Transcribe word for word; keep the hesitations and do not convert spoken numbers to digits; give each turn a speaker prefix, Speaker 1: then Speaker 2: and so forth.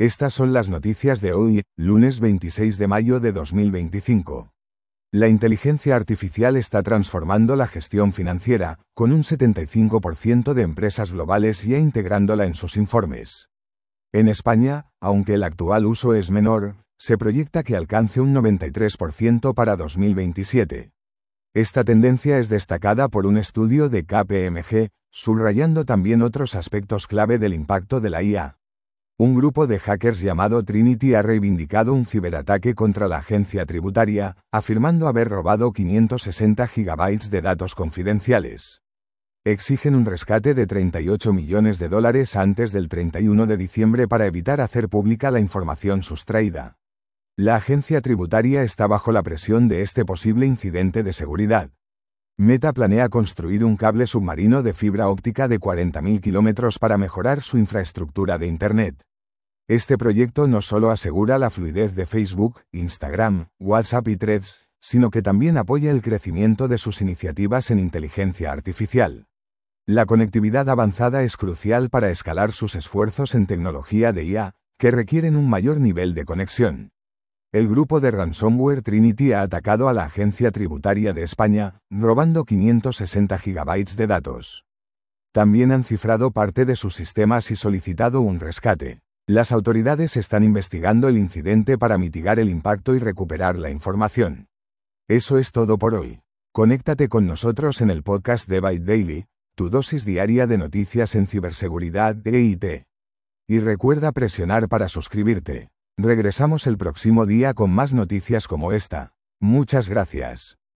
Speaker 1: Estas son las noticias de hoy, lunes veintiséis de mayo de dos mil veinticinco. La inteligencia artificial está transformando la gestión financiera, con un setenta y cinco por ciento de empresas globales ya integrándola en sus informes. En España, aunque el actual uso es menor, se proyecta que alcance un noventa y tres por ciento para dos mil veintisiete. Esta tendencia es destacada por un estudio de K P M G, subrayando también otros aspectos clave del impacto de la I A. Un grupo de hackers llamado Trinity ha reivindicado un ciberataque contra la agencia tributaria, afirmando haber robado quinientos sesenta gigabytes de datos confidenciales. Exigen un rescate de treinta y ocho millones de dólares antes del treinta y uno de diciembre para evitar hacer pública la información sustraída. La agencia tributaria está bajo la presión de este posible incidente de seguridad. Meta planea construir un cable submarino de fibra óptica de cuarenta mil kilómetros para mejorar su infraestructura de Internet. Este proyecto no solo asegura la fluidez de Facebook, Instagram, WhatsApp y Threads, sino que también apoya el crecimiento de sus iniciativas en inteligencia artificial. La conectividad avanzada es crucial para escalar sus esfuerzos en tecnología de I A, que requieren un mayor nivel de conexión. El grupo de ransomware Trinity ha atacado a la Agencia Tributaria de España, robando quinientos sesenta gigabytes de datos. También han cifrado parte de sus sistemas y solicitado un rescate. Las autoridades están investigando el incidente para mitigar el impacto y recuperar la información. Eso es todo por hoy. Conéctate con nosotros en el podcast de Byte Daily, tu dosis diaria de noticias en ciberseguridad e I T. Y recuerda presionar para suscribirte. Regresamos el próximo día con más noticias como esta. Muchas gracias.